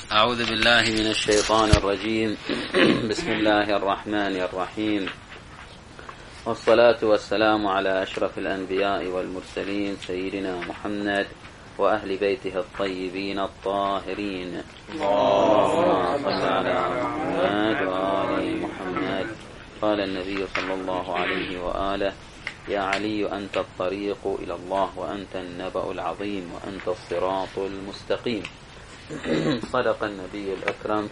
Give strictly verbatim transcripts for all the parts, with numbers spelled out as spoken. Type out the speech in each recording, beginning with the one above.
أعوذ بالله من الشيطان الرجيم. بسم الله الرحمن الرحيم، والصلاة والسلام على أشرف الأنبياء والمرسلين سيدنا محمد وأهل بيته الطيبين الطاهرين. اللهم صل على محمد وآل محمد. قال النبي صلى الله عليه وآله: يا علي أنت الطريق إلى الله، وأنت النبأ العظيم، وأنت الصراط المستقيم. صدق النبي الأكرم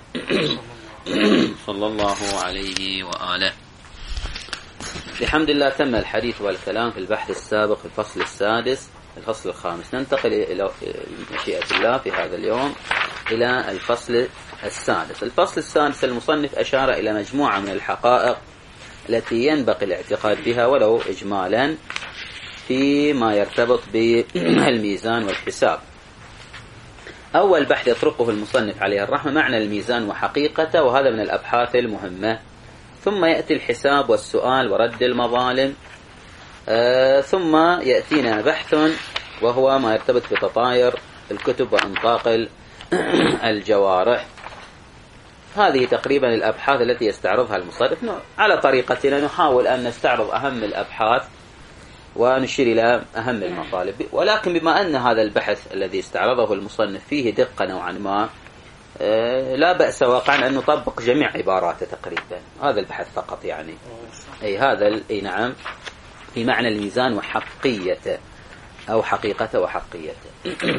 صلى الله عليه وآله. بحمد الله تم الحديث والكلام في البحث السابق في الفصل السادس الفصل الخامس. ننتقل إلى مشيئة الله في هذا اليوم إلى الفصل السادس. الفصل السادس المصنف أشار إلى مجموعة من الحقائق التي ينبغي الاعتقاد بها ولو إجمالا فيما يرتبط بالميزان والحساب. أول بحث يطرقه المصنف عليه الرحمة معنى الميزان وحقيقته، وهذا من الأبحاث المهمة. ثم يأتي الحساب والسؤال ورد المظالم. آه ثم يأتينا بحث وهو ما يرتبط بتطاير الكتب وأنطاق الجوارح. هذه تقريبا الأبحاث التي يستعرضها المصنف. على طريقتنا نحاول أن نستعرض أهم الأبحاث ونشير إلى أهم المطالب، ولكن بما أن هذا البحث الذي استعرضه المصنف فيه دقة نوعا ما، لا بأس واقعا أن نطبق جميع عباراته تقريبا. هذا البحث فقط يعني أي هذا أي نعم في معنى الميزان وحقيته أو حقيقته وحقيته.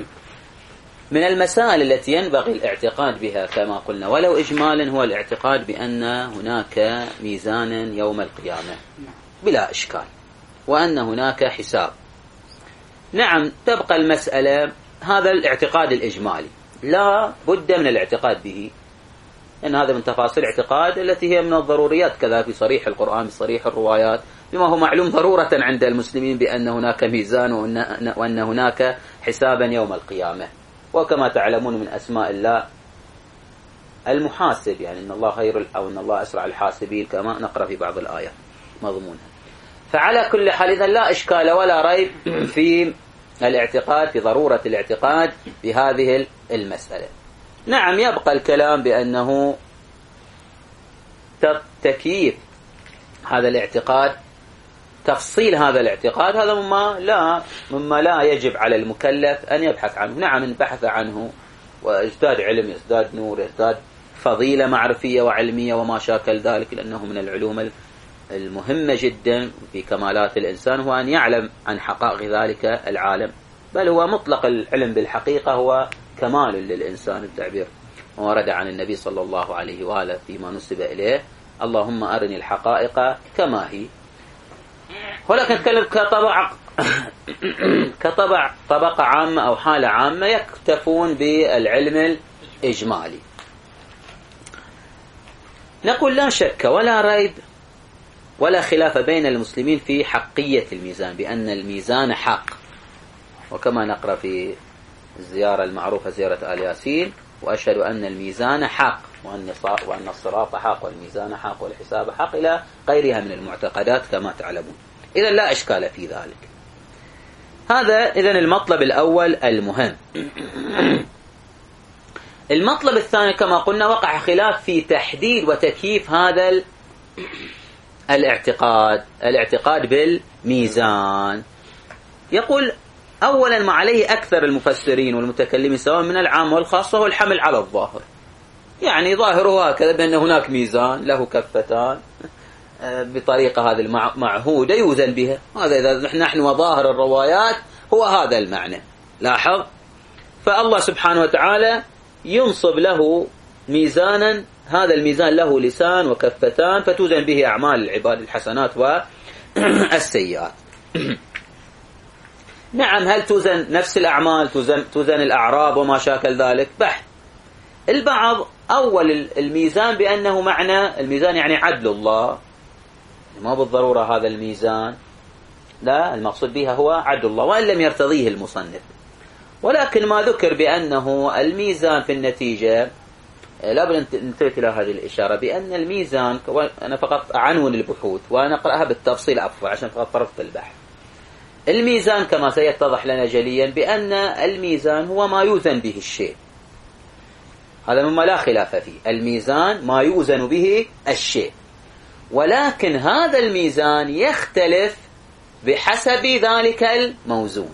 من المسائل التي ينبغي الاعتقاد بها كما قلنا ولو إجمالا هو الاعتقاد بأن هناك ميزانا يوم القيامة بلا إشكال، وأن هناك حساب. نعم تبقى المسألة هذا الاعتقاد الإجمالي لا بد من الاعتقاد به، أن هذا من تفاصيل الاعتقاد التي هي من الضروريات، كذا في صريح القرآن بصريح الروايات، بما هو معلوم ضرورة عند المسلمين بأن هناك ميزان وأن هناك حسابا يوم القيامة. وكما تعلمون من أسماء الله المحاسب، يعني إن الله خير أو إن الله أسرع الحاسبين كما نقرأ في بعض الآيات مضمونها. فعلى كل حال إذن لا إشكال ولا ريب في الاعتقاد في ضرورة الاعتقاد بهذه المسألة. نعم يبقى الكلام بأنه تكييف هذا الاعتقاد، تفصيل هذا الاعتقاد، هذا مما لا مما لا يجب على المكلف أن يبحث عنه. نعم إن بحث عنه وازداد علم يزداد نور يزداد فضيلة معرفية وعلمية وما شاكل ذلك، لأنه من العلوم المهمة جدا في كمالات الإنسان هو أن يعلم عن حقائق ذلك العالم، بل هو مطلق العلم بالحقيقة هو كمال للإنسان. التعبير ورد عن النبي صلى الله عليه وآله فيما نسب إليه: اللهم أرني الحقائق كما هي. ولكن نتكلم كطبع كطبع طبقة عامة أو حالة عامة يكتفون بالعلم الإجمالي. نقول لا شك ولا ريب ولا خلاف بين المسلمين في حقية الميزان، بأن الميزان حق، وكما نقرأ في الزيارة المعروفة زيارة آل ياسين: وأشهد أن الميزان حق، وأن الصراط حق، والميزان حق، والحساب حق، إلى غيرها من المعتقدات كما تعلمون. إذن لا إشكال في ذلك. هذا إذن المطلب الأول المهم. المطلب الثاني كما قلنا وقع خلاف في تحديد وتكييف هذا الاعتقاد الاعتقاد بالميزان. يقول أولا ما عليه أكثر المفسرين والمتكلمين سواء من العام والخاصة هو الحمل على الظاهر، يعني ظاهره هكذا بأن هناك ميزان له كفتان بطريقة هذه المعهودة يوزن بها. هذا إذا نحن وظاهر الروايات هو هذا المعنى. لاحظ، فالله سبحانه وتعالى ينصب له ميزانا، هذا الميزان له لسان وكفتان فتوزن به أعمال العباد الحسنات والسيئات. نعم هل توزن نفس الأعمال، توزن, توزن الأعراب وما شاكل ذلك؟ بحث. البعض أول الميزان بأنه معنى الميزان يعني عدل الله، ما بالضرورة هذا الميزان، لا المقصود بها هو عدل الله وأن لم يرتضيه المصنف. ولكن ما ذكر بأنه الميزان في النتيجة لابد أن ننتبه إلى هذه الإشارة بأن الميزان، أنا فقط أعنون البحوث وأنا أقرأها بالتفصيل أفضل عشان فقط طرفت البحث. الميزان كما سيتضح لنا جليا بأن الميزان هو ما يوزن به الشيء، هذا مما لا خلاف فيه. الميزان ما يوزن به الشيء، ولكن هذا الميزان يختلف بحسب ذلك الموزون.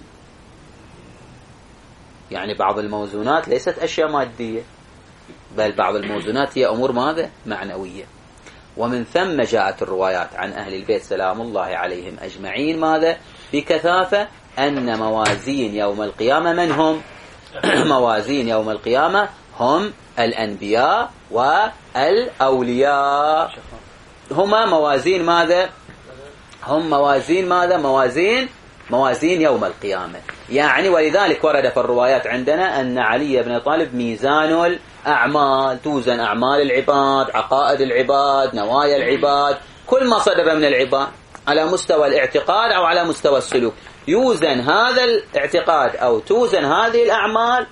يعني بعض الموزونات ليست أشياء مادية، بل بعض الموزونات هي أمور ماذا؟ معنوية. ومن ثم جاءت الروايات عن أهل البيت سلام الله عليهم أجمعين ماذا؟ بكثافة أن موازين يوم القيامة من هم؟ موازين يوم القيامة هم الأنبياء والأولياء. هما موازين ماذا؟ هم موازين ماذا؟ موازين موازين يوم القيامة. يعني ولذلك ورد في الروايات عندنا أن علي بن طالب ميزان الأعمال، توزن أعمال العباد، عقائد العباد، نوايا العباد، كل ما صدر من العباد على مستوى الاعتقاد أو على مستوى السلوك، يوزن هذا الاعتقاد أو توزن هذه الأعمال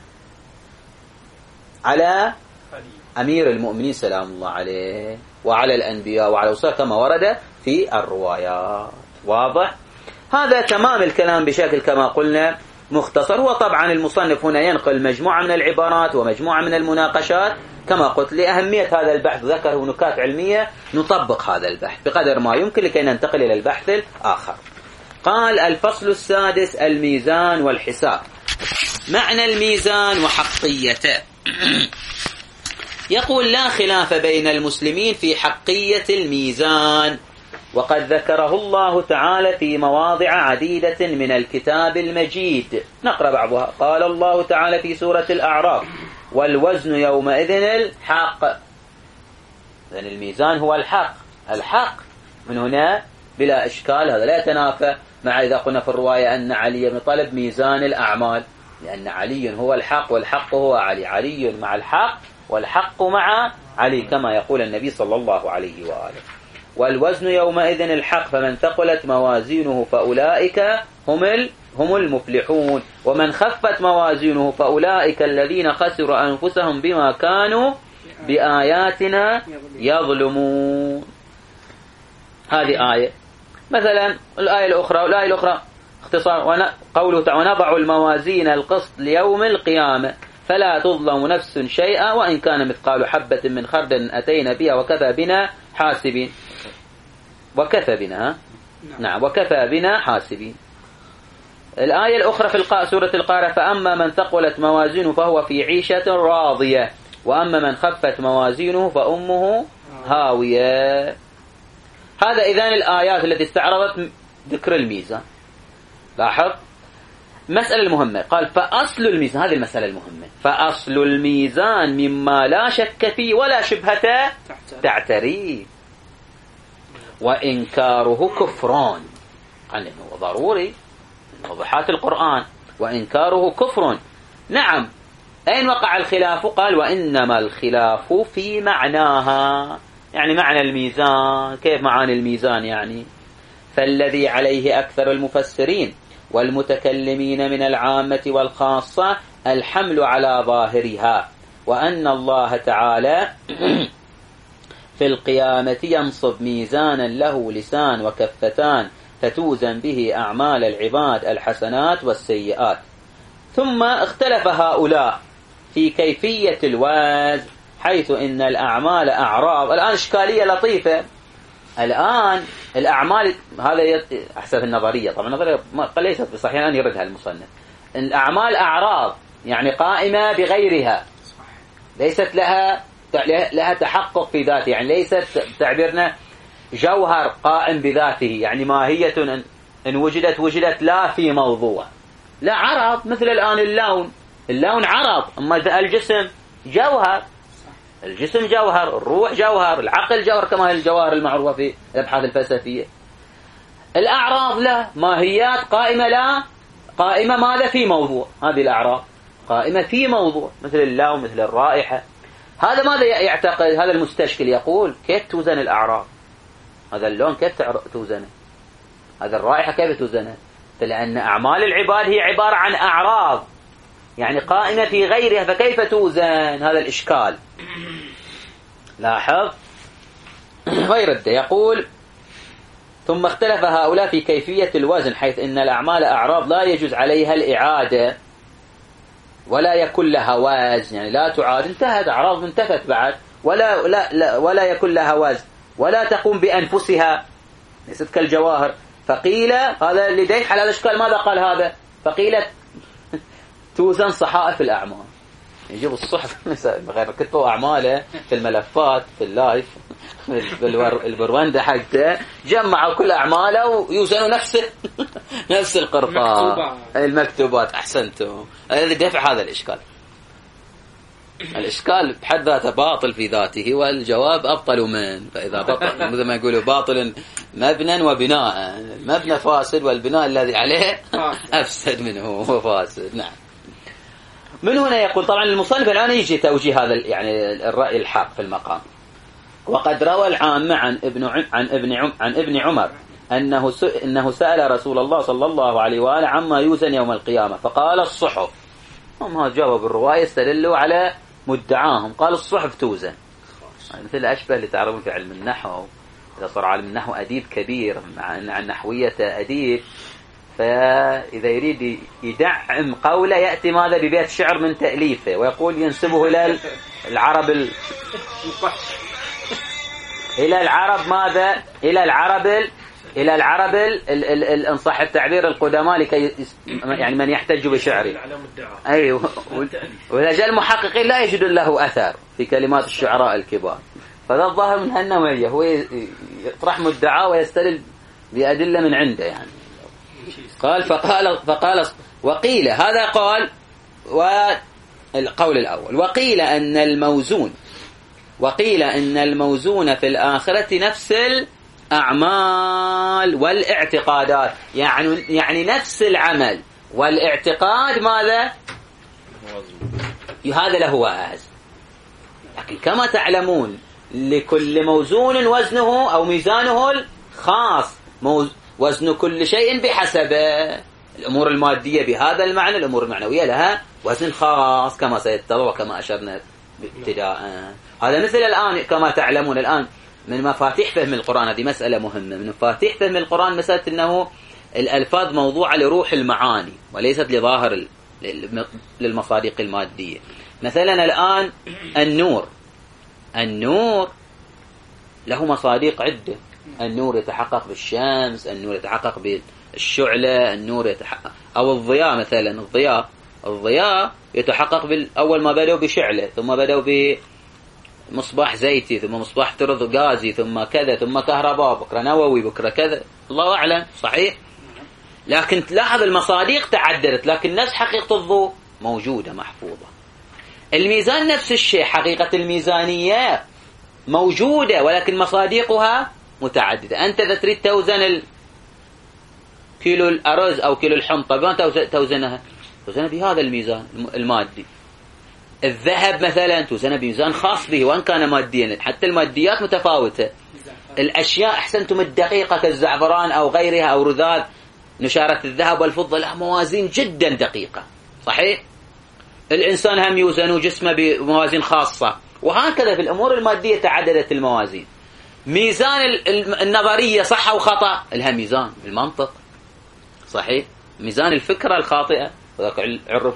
على أمير المؤمنين سلام الله عليه وعلى الأنبياء وعلى وصول كما ورد في الروايات. واضح؟ هذا تمام الكلام بشكل كما قلنا مختصر. هو طبعا المصنف هنا ينقل مجموعة من العبارات ومجموعة من المناقشات كما قلت لأهمية هذا البحث، ذكره نكات علمية نطبق هذا البحث بقدر ما يمكن لكي ننتقل إلى البحث الآخر. قال: الفصل السادس: الميزان والحساب. معنى الميزان وحقيته. يقول: لا خلاف بين المسلمين في حقية الميزان، وقد ذكره الله تعالى في مواضع عديدة من الكتاب المجيد. نقرأ بعضها. قال الله تعالى في سورة الأعراف: والوزن يومئذ الحق. لأن الميزان هو الحق، الحق من هنا بلا إشكال، هذا لا يتنافى مع إذا قلنا في الرواية أن علي بن طالب ميزان الأعمال، لأن علي هو الحق والحق هو علي، علي مع الحق والحق مع علي كما يقول النبي صلى الله عليه وآله. والوزن يومئذ الحق، فمن ثقلت موازينه فأولئك هم هم المفلحون، ومن خفت موازينه فأولئك الذين خسروا أنفسهم بما كانوا بآياتنا يظلمون. هذه آية. مثلا الآية الأخرى والآية الأخرى اختصار قوله تعالى: ونضع الموازين القسط ليوم القيامة فلا تظلم نفس شيئا وإن كان مثقال حبة من خردل أتينا بها وكفى بنا حاسبين. وكفى بنا نعم وكفى بنا حاسبين. الآية الأخرى في سورة القارعة: فأما من ثقلت موازينه فهو في عيشة راضية وأما من خفت موازينه فأمه هاوية. هذا إذن الآيات التي استعرضت ذكر الميزان. لاحظ مسألة المهمة، قال: فأصل الميزان، هذه المسألة المهمة، فأصل الميزان مما لا شك فيه ولا شبهة تعتريه، وإنكاره كفران. قال إنه ضروري من وضحات القرآن، وإنكاره كفر. نعم، أين وقع الخلاف؟ قال: وإنما الخلاف في معناها، يعني معنى الميزان. كيف معاني الميزان يعني؟ فالذي عليه أكثر المفسرين والمتكلمين من العامة والخاصة الحمل على ظاهرها، وأن الله تعالى في القيامة ينصب ميزانا له لسان وكفتان فتوزن به أعمال العباد الحسنات والسيئات. ثم اختلف هؤلاء في كيفية الوزن، حيث إن الأعمال أعراض. الآن إشكالية لطيفة. الآن الأعمال، هذا أحسب النظرية، طبعا النظرية ليست بصحيحة أن يردها المصنف. الأعمال أعراض يعني قائمة بغيرها، ليست لها لها تحقق في ذاته، يعني ليست تعبيرنا جوهر قائم بذاته، يعني ماهية إن وجدت وجدت لا في موضوع، لا عرض. مثل الآن اللون، اللون عرض، أما الجسم جوهر، الجسم جوهر، الروح جوهر، العقل جوهر كما هي الجواهر المعروفة في الأبحاث الفلسفية. الأعراض لا، ماهيات قائمة لا قائمة ماذا في موضوع. هذه الأعراض قائمة في موضوع، مثل اللون مثل الرائحة. هذا ماذا يعتقد هذا المستشكل؟ يقول: كيف توزن الأعراض؟ هذا اللون كيف توزنه؟ هذا الرائحة كيف توزنه؟ لأن أعمال العباد هي عبارة عن أعراض، يعني قائمة في غيرها، فكيف توزن؟ هذا الإشكال. لاحظ غير يقول: ثم اختلف هؤلاء في كيفية الوزن، حيث إن الأعمال أعراض لا يجوز عليها الإعادة. ولا يكون لها وزن، يعني لا تعاد، انتهت أعراض انتفت بعد، ولا لا لا ولا يكون لها وزن، ولا تقوم بأنفسها، ليست كالجواهر. فقيل هذا اللي ديح على الأشكال، ماذا قال هذا؟ فقيل توزن صحائف الأعمال، يجيب الصحف غير كتبوا أعماله في الملفات في اللايف البرونده حقته، جمعوا كل أعماله ويوزنوا نفسه نفس القرطاس المكتوبات. أحسنتم، الذي دفع هذا الإشكال. الإشكال بحد ذاته باطل في ذاته، والجواب أبطل من، فإذا بطل مثل ما يقولوا باطل مبنى وبناء، المبنى فاسد والبناء الذي عليه أفسد منه وفاسد. نعم. من هنا يقول طبعا المصنف الآن يجي توجيه هذا يعني الرأي الحق في المقام. وقد روى العامة عن ابن عن ابن عن ابن عمر أنه أنه سأل رسول الله صلى الله عليه وآله عما يوزن يوم القيامة، فقال الصحف. هم هذا جواب الرواية، استدلوا على مدعاهم، قال الصحف توزن. يعني مثل أشبه اللي تعرفون في علم النحو، إذا صار علم النحو أديب كبير مع أن نحوية أديب، فإذا يريد يدعم قوله يأتي ماذا ببيت شعر من تأليفه، ويقول ينسبه إلى العرب ال... إلى العرب ماذا؟ إلى العرب ال... إلى العرب ال... ال... ال... ال... إن صح التعبير القدماء، لكي يعني من يحتج بشعره. أيوه. ولجل المحققين لا يجد له أثر في كلمات الشعراء الكبار، فذا الظاهر من هالنوعية، هو يطرح مدعاه ويستدل بأدلة من عنده يعني. قال فقال فقال وقيل هذا قال، والقول الأول وقيل أن الموزون وقيل أن الموزون في الآخرة نفس الأعمال والاعتقادات، يعني يعني نفس العمل والاعتقاد ماذا؟ هذا له وزن، لكن كما تعلمون لكل موزون وزنه أو ميزانه الخاص، وزن كل شيء بحسبه. الأمور المادية بهذا المعنى، الأمور المعنوية لها وزن خاص كما سيتضح وكما أشرنا ابتداء. هذا مثل الآن كما تعلمون الآن من مفاتيح فهم القرآن، هذه مسألة مهمة، من مفاتيح فهم القرآن مسألة أنه الألفاظ موضوعة لروح المعاني وليست لظاهر للمصادق المادية. مثلا الآن النور، النور له مصادق عدة، النور يتحقق بالشمس، النور يتحقق بالشعلة، النور يتحقق أو الضياء، مثلا الضياء الضياء يتحقق بالأول ما بدأوا بشعلة، ثم بدأوا بمصباح زيتي، ثم مصباح طرد غازي، ثم كذا، ثم كهرباء، بكرة نووي، بكرة كذا، الله أعلم. صحيح؟ لكن تلاحظ المصادق تعددت، لكن نفس حقيقة الضوء موجودة محفوظة. الميزان نفس الشيء، حقيقة الميزانية موجودة، ولكن مصادقها متعددة. أنت إذا تريد توزن كيلو الأرز أو كيلو الحنطة، بما توزنها؟ توزنها بهذا الميزان المادي. الذهب مثلا توزنها بميزان خاص به وأن كان ماديا، حتى الماديات متفاوتة. الأشياء أحسنتم الدقيقة كالزعفران أو غيرها أو رذاذ نشارة الذهب والفضة لها موازين جدا دقيقة. صحيح؟ الإنسان هم يوزن جسمه بموازين خاصة، وهكذا في الأمور المادية تعددت الموازين. ميزان النظرية صح أو خطأ لها ميزان المنطق. صحيح؟ ميزان الفكرة الخاطئة، وذلك عرف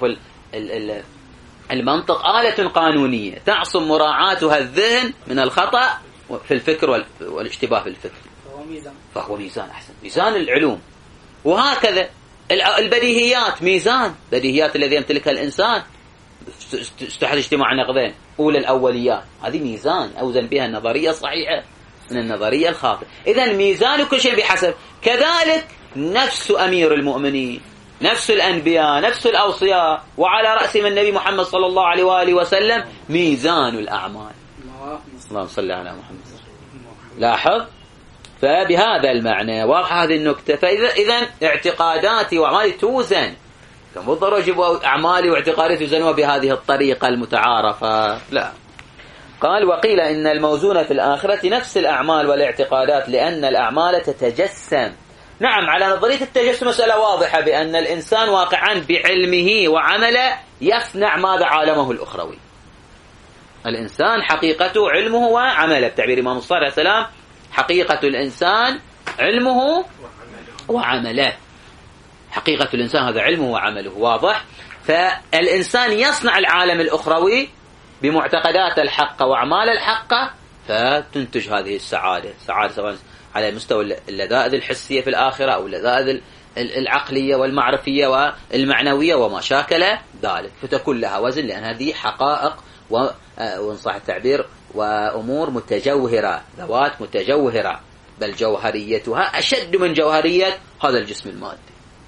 المنطق آلة قانونية تعصم مراعاتها الذهن من الخطأ في الفكر والاشتباه في الفكر، فهو ميزان فهو ميزان أحسن، ميزان العلوم. وهكذا البديهيات ميزان، بديهيات الذي يمتلكها الإنسان استحد اجتماع نقدين، أولى الأوليات، هذه ميزان أوزن بها النظرية الصحيحة من النظرية الخاطئة. إذن ميزان كل شيء بحسب. كذلك نفس أمير المؤمنين، نفس الأنبياء، نفس الأوصياء، وعلى رأسهم النبي محمد صلى الله عليه وآله وسلم ميزان الأعمال. اللهم صل على محمد. لاحظ، فبهذا المعنى واضح هذه النكتة. فإذا إذن اعتقاداتي وأعمالي توزن، فمو ضروري أجيب أعمالي واعتقاداتي توزنوا بهذه الطريقة المتعارفة، لا. قال وقيل إن الموزون في الآخرة نفس الأعمال والاعتقادات، لأن الأعمال تتجسم. نعم، على نظرية التجسم مسألة واضحة بأن الإنسان واقعا بعلمه وعمله يصنع ماذا؟ عالمه الأخروي. الإنسان حقيقته علمه وعمله، بتعبير الإمام الصادق عليه السلام حقيقة الإنسان علمه وعمله. حقيقة الإنسان هذا علمه وعمله، واضح. فالإنسان يصنع العالم الأخروي بمعتقدات الحقة وأعمال الحقة، فتنتج هذه السعادة، سعادة سواء على مستوى اللذائذ الحسية في الآخرة أو اللذائذ العقلية والمعرفية والمعنوية وما شاكل ذلك، فتكون لها وزن، لأن هذه حقائق وإن صح التعبير وأمور متجوهرة، ذوات متجوهرة، بل جوهريتها أشد من جوهرية هذا الجسم المادي.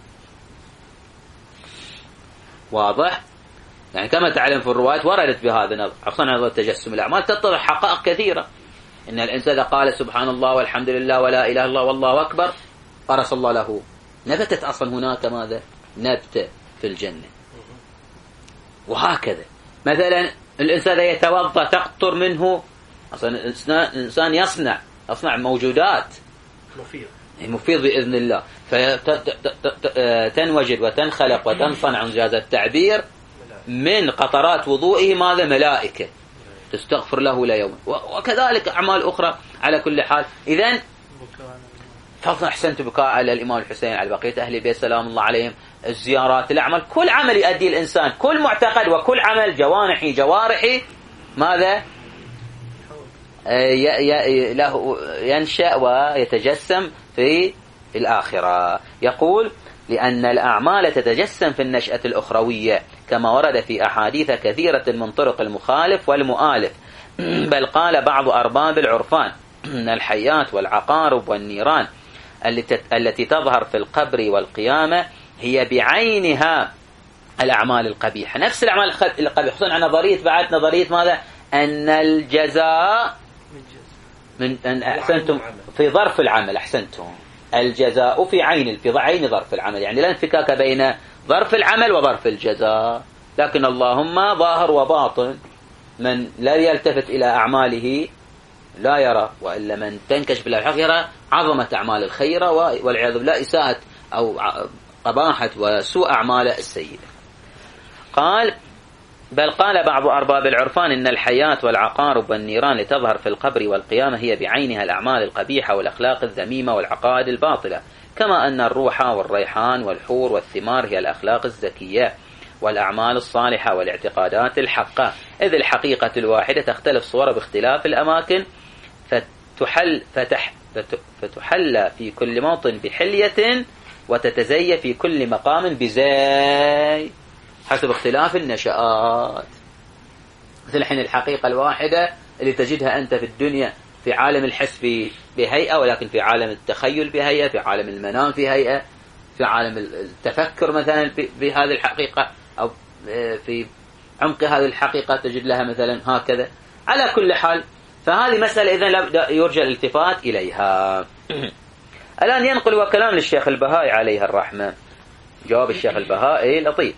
واضح؟ يعني كما تعلم في الروايات وردت بهذا، خصوصا نظر تجسم الأعمال تتضح حقائق كثيرة. إن الإنسان قال سبحان الله والحمد لله ولا إله إلا الله والله أكبر، أرسل الله له، نبتت أصلا هناك ماذا؟ نبتة في الجنة. وهكذا مثلا الإنسان يتوضأ تقطر منه، أصلا الإنسان يصنع يصنع موجودات مفيد مفيد بإذن الله، فتنوجد وتنخلق وتنصنع إنجاز التعبير من قطرات وضوئه ماذا؟ ملائكة تستغفر له ليوم، وكذلك أعمال أخرى. على كل حال إذن فضلا أحسنت بكاء على الإمام الحسين، على بقية أهل البيت سلام الله عليهم، الزيارات، الأعمال، كل عمل يؤدي الإنسان، كل معتقد وكل عمل جوانحي جوارحي ماذا؟ له ينشأ ويتجسم في الآخرة. يقول لأن الأعمال تتجسم في النشأة الأخروية كما ورد في أحاديث كثيرة من طرق المخالف والمؤالف، بل قال بعض أرباب العرفان من الحيات والعقارب والنيران التي تظهر في القبر والقيامة هي بعينها الأعمال القبيحة، نفس الأعمال القبيحة، خصوصا عن نظرية بعد نظرية ماذا؟ أن الجزاء من أن أحسنتم في ظرف العمل، أحسنتم الجزاء في عين في عين ظرف العمل، يعني لا انفكاك بين ظرف العمل وظرف الجزاء، لكن اللهم ظاهر وباطن، من لا يلتفت إلى أعماله لا يرى، وإلا من تنكشف له الحق يرى عظمة أعمال الخير والعياذ بالله إساءة أو قباحة وسوء أعمال السيئة. قال بل قال بعض أرباب العرفان إن الحياة والعقارب والنيران لتظهر في القبر والقيامة هي بعينها الأعمال القبيحة والأخلاق الذميمة والعقائد الباطلة، كما أن الروح والريحان والحور والثمار هي الأخلاق الزكية والأعمال الصالحة والاعتقادات الحقة، إذ الحقيقة الواحدة تختلف صورها باختلاف الأماكن، فتحل فتح فتحل في كل موطن بحلية وتتزي في كل مقام بزي حسب اختلاف النشآت. مثل الحين الحقيقة الواحدة اللي تجدها أنت في الدنيا في عالم الحس بهيئة، ولكن في عالم التخيل بهيئة، في عالم المنام في هيئة، في عالم التفكر مثلا بهذه الحقيقة، أو في عمق هذه الحقيقة تجد لها مثلا هكذا. على كل حال فهذه مسألة إذن لا يرجى الالتفات إليها. الآن ينقل وكلام للشيخ البهائي عليه الرحمة، جواب الشيخ البهائي لطيف.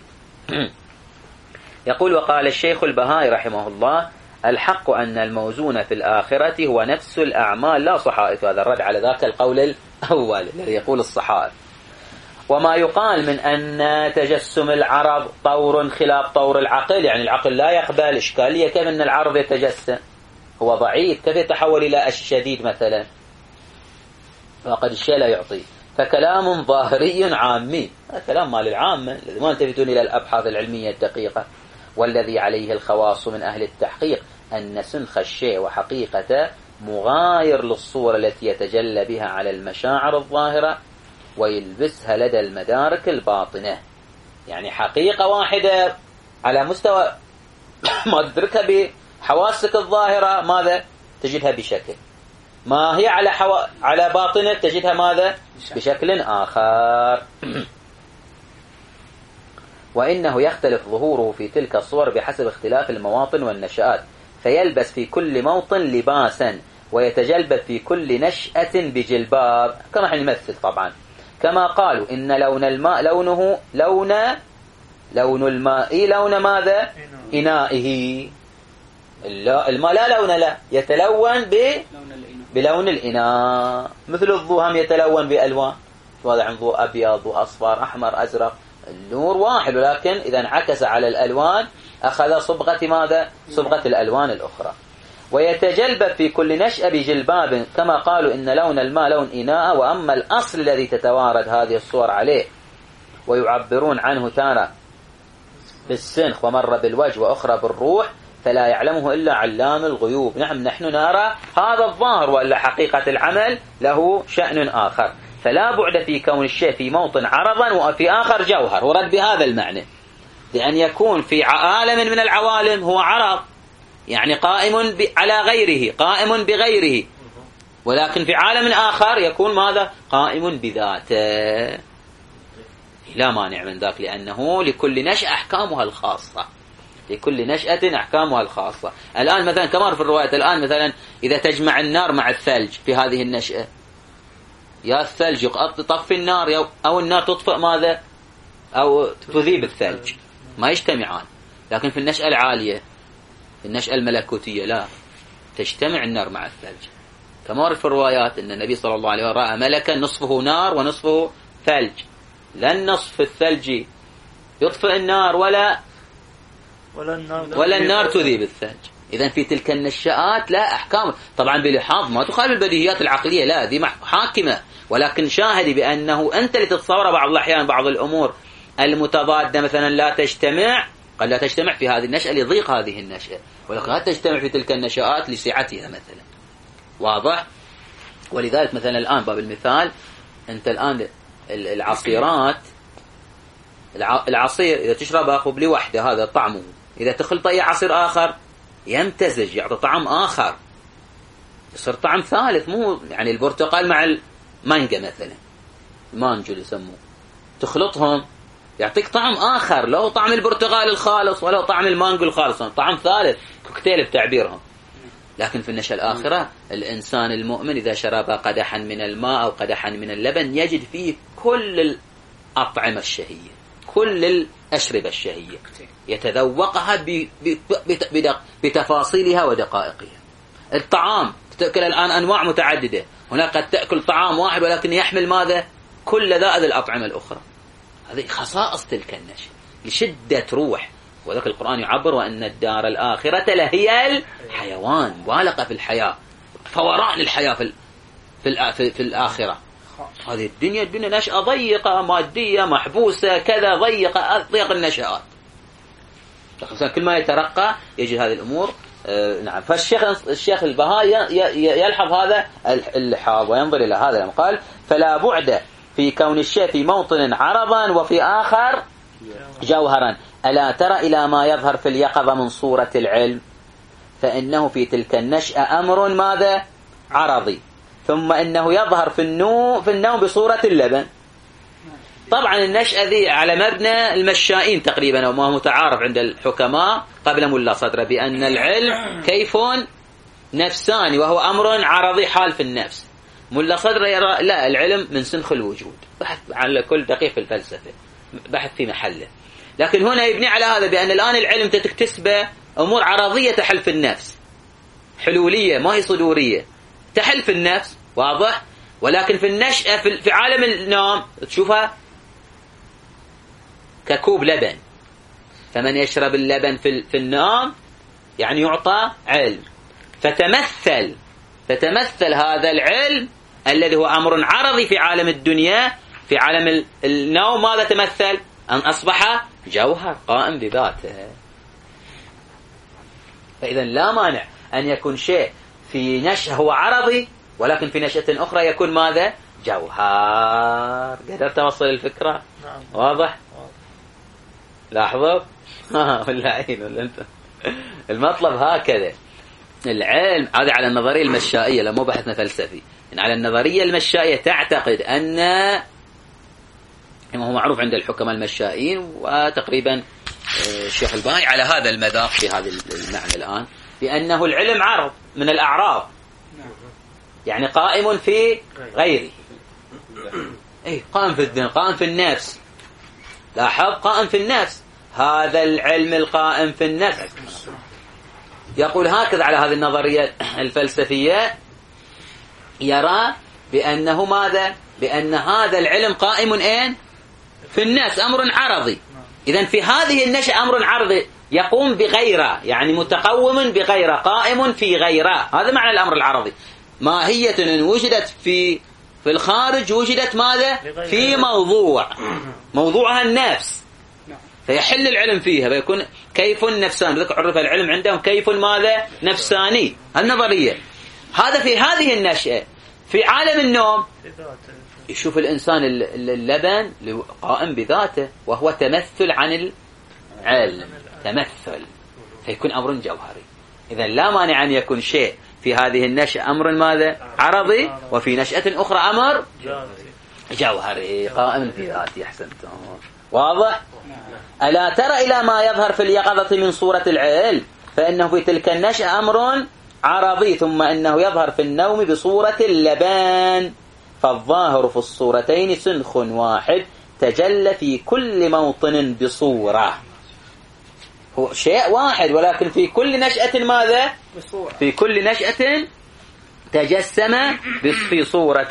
يقول وقال الشيخ البهائي رحمه الله الحق أن الموزون في الآخرة هو نفس الأعمال لا صحائف، هذا الرد على ذاك القول الأول الذي يقول الصحائف. وما يقال من أن تجسم العرض طور خلاف طور العقل، يعني العقل لا يقبل إشكالية كيف أن العرض يتجسم، هو ضعيف كيف يتحول إلى الشديد مثلا، فقد الشيء لا يعطي، فكلام ظاهري عامي، كلام مال العامة الذي ما يلتفتون إلى الأبحاث العلمية الدقيقة، والذي عليه الخواص من أهل التحقيق أن سنخ الشيء وحقيقته مغاير للصورة التي يتجلى بها على المشاعر الظاهرة ويلبسها لدى المدارك الباطنة، يعني حقيقة واحدة على مستوى ما تدركها بحواسك الظاهرة ماذا تجدها بشكل، ما هي على حو... على باطنك تجدها ماذا بشكل آخر. وإنه يختلف ظهوره في تلك الصور بحسب اختلاف المواطن والنشآت، فيلبس في كل موطن لباسا ويتجلبب في كل نشأة بجلباب، كما حين نمثل طبعا، كما قالوا إن لون الماء لونه لون لون الماء لون ماذا إنائه، الماء لا لون له يتلون ب بلون الإناء، مثل الضوء هم يتلون بألوان، هذا عن ضوء أبيض وأصفر أحمر أزرق، النور واحد، ولكن إذا انعكس على الألوان أخذ صبغة ماذا صبغة الألوان الأخرى. ويتجلبب في كل نشأة بجلباب، كما قالوا إن لون الماء لون إناء، وأما الأصل الذي تتوارد هذه الصور عليه ويعبرون عنه تارة بالسنخ ومرة بالوجه وأخرى بالروح فلا يعلمه إلا علام الغيوب. نعم نحن نرى هذا الظاهر، وإلا حقيقة العمل له شأن آخر. فلا بعد في كون الشيء في موطن عرضا وفي آخر جوهر. ورد بهذا المعنى لأن يكون في عالم من العوالم هو عرض، يعني قائم على غيره، قائم بغيره، ولكن في عالم آخر يكون ماذا؟ قائم بذاته. لا مانع من ذلك، لأنه لكل نشأة أحكامها الخاصة، لكل نشأة أحكامها الخاصة. الآن مثلا كما في الروايات، الآن مثلا إذا تجمع النار مع الثلج في هذه النشأة، يا الثلج تطفي النار أو النار تطفئ ماذا؟ أو تذيب الثلج، ما يجتمعان. لكن في النشأة العالية، في النشأة الملكوتية، لا، تجتمع النار مع الثلج. كما ورد في الروايات أن النبي صلى الله عليه وسلم رأى ملكا نصفه نار ونصفه ثلج، لن نصف الثلج يطفئ النار ولا ولا النار, ولا النار تذيب الثلج. إذن في تلك النشآت لا أحكام، طبعا بلحاظ ما تخالف البديهيات العقلية، لا، دي حاكمة، ولكن شاهدي بأنه أنت لتتصور بعض الأحيان بعض الأمور المتضادة مثلا لا تجتمع، قد لا تجتمع في هذه النشأة لضيق هذه النشأة، ولكن قد تجتمع في تلك النشآت لسعتها مثلا. واضح؟ ولذلك مثلا الآن باب المثال، أنت الآن العصيرات، العصير إذا تشربه قبل وحده هذا طعمه، إذا تخلط أي عصير آخر يمتزج يعطي طعم آخر، يصير طعم ثالث، مو يعني البرتقال مع المانجا مثلا، المانجو اللي يسموه، تخلطهم يعطيك طعم آخر، لو طعم البرتقال الخالص ولو طعم المانجو الخالص، طعم ثالث، كوكتيل بتعبيرهم. لكن في النشأة الآخرة الإنسان المؤمن إذا شرب قدحا من الماء أو قدحا من اللبن يجد فيه كل الأطعمة الشهية، كل الأشربة الشهية، يتذوقها بتفاصيلها ودقائقها. الطعام تأكل الآن أنواع متعددة، هناك قد تأكل طعام واحد ولكن يحمل ماذا؟ كل ذائذ الأطعمة الأخرى. هذه خصائص تلك النشأة لشدة روح. وذلك القرآن يعبر وأن الدار الآخرة لهي الحيوان، مبالغة في الحياة، فوران الحياة في في في الآخرة. هذه الدنيا الدنيا نشأة ضيقة مادية محبوسة كذا، ضيقة ضيق النشآت. كل ما يترقى يجد هذه الأمور. آه نعم. فالشيخ الشيخ البهاء يلحظ هذا اللحاظ وينظر إلى هذا لما قال فلا بعد في كون الشيء في موطن عرضا وفي آخر جوهرا. ألا ترى إلى ما يظهر في اليقظة من صورة العلم، فإنه في تلك النشأة أمر ماذا؟ عرضي، ثم إنه يظهر في النوم في النوم بصورة اللبن. طبعا النشأة ذي على مبنى المشائين تقريبا، وما هو متعارف عند الحكماء قبل ملا صدر بأن العلم كيف نفساني وهو أمر عرضي حال في النفس. ملا صدر يرى لا، العلم من سنخ الوجود، بحث على كل دقيق في الفلسفة، بحث في محله. لكن هنا يبني على هذا بأن الآن العلم تكتسبه أمور عرضية تحل في النفس، حلولية ما هي صدورية، تحل في النفس، واضح؟ ولكن في النشأة في عالم النوم تشوفها ككوب لبن، فمن يشرب اللبن في في النوم يعني يعطى علم، فتمثل فتمثل هذا العلم الذي هو أمر عرضي في عالم الدنيا في عالم النوم، ماذا تمثل؟ أن أصبح جوهر قائم بذاته. فإذا لا مانع أن يكون شيء في نشأة هو عرضي، ولكن في نشأة أخرى يكون ماذا؟ جوهر. قدرت توصل الفكرة؟ نعم. واضح؟ لاحظوا؟ ولا عين ولا أنت؟ المطلب هكذا. العلم هذا على النظرية المشائية، لا مو بحثنا فلسفي، يعني على النظرية المشائية تعتقد أن هو معروف عند الحكماء المشائين، وتقريبا الشيخ الباهي على هذا المذاق في هذا المعنى الآن، بأنه العلم عرض من الأعراض، يعني قائم في غيره. أي قائم في الدين، قائم في النفس. لاحظ، قائم في النفس. هذا العلم القائم في النفس يقول هكذا على هذه النظرية الفلسفية، يرى بأنه ماذا؟ بأن هذا العلم قائم أين؟ في الناس، أمر عرضي. إذن في هذه النشأة أمر عرضي يقوم بغيره، يعني متقوم بغيره، قائم في غيره. هذا معنى الأمر العرضي. ماهية إن وجدت في في الخارج وجدت ماذا؟ في موضوع، موضوعها النفس. فيحل العلم فيها، فيكون كيف نفساني. ذلك عرف العلم عندهم كيف ماذا نفساني، النظرية. هذا في هذه النشأة. في عالم النوم يشوف الإنسان اللبن قائم بذاته، وهو تمثل عن العلم، تمثل، فيكون أمر جوهري. إذا لا مانع أن يكون شيء في هذه النشأة أمر ماذا عرضي، وفي نشأة أخرى أمر جوهري قائم بذاته. أحسنتم، واضح؟ ألا ترى إلى ما يظهر في اليقظة من صورة العلم، فإنه في تلك النشأة أمر عرضي، ثم إنه يظهر في النوم بصورة اللبان، فالظاهر في الصورتين سنخ واحد تجلى في كل موطن بصورة. هو شيء واحد، ولكن في كل نشأة ماذا؟ في كل نشأة تجسم في صورة.